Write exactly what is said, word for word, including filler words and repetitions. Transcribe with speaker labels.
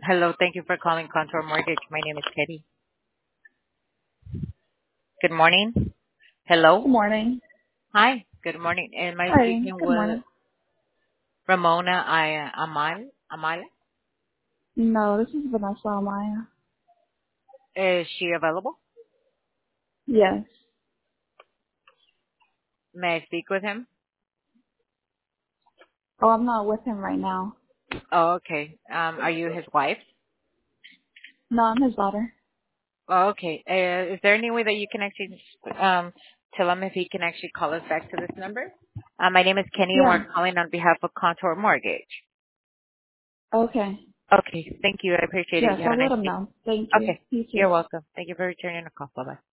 Speaker 1: Hello. Thank you for calling Contour Mortgage. My name is Katie. Good morning.
Speaker 2: Good
Speaker 1: Hello.
Speaker 2: morning.
Speaker 1: Hi. Good morning. Am I
Speaker 2: Hi.
Speaker 1: speaking
Speaker 2: Good
Speaker 1: with
Speaker 2: morning.
Speaker 1: Ramona I- Amal? Amal?
Speaker 2: No, this is Vanessa Amaya.
Speaker 1: Is she available?
Speaker 2: Yes.
Speaker 1: May I speak with him?
Speaker 2: Oh, I'm not with him right now.
Speaker 1: Oh, okay. Um, are you his wife?
Speaker 2: No, I'm his daughter.
Speaker 1: Oh, okay. Uh, is there any way that you can actually um, tell him if he can actually call us back to this number? Uh, my name is Kenny, and we're
Speaker 2: Yeah.
Speaker 1: calling on behalf of Contour Mortgage.
Speaker 2: Okay.
Speaker 1: Okay. Thank you. I appreciate it.
Speaker 2: Yes,
Speaker 1: You have a
Speaker 2: I'll let
Speaker 1: nice
Speaker 2: him
Speaker 1: day.
Speaker 2: know. Thank you.
Speaker 1: Okay.
Speaker 2: You too.
Speaker 1: You're welcome. Thank you for returning the call. Bye-bye.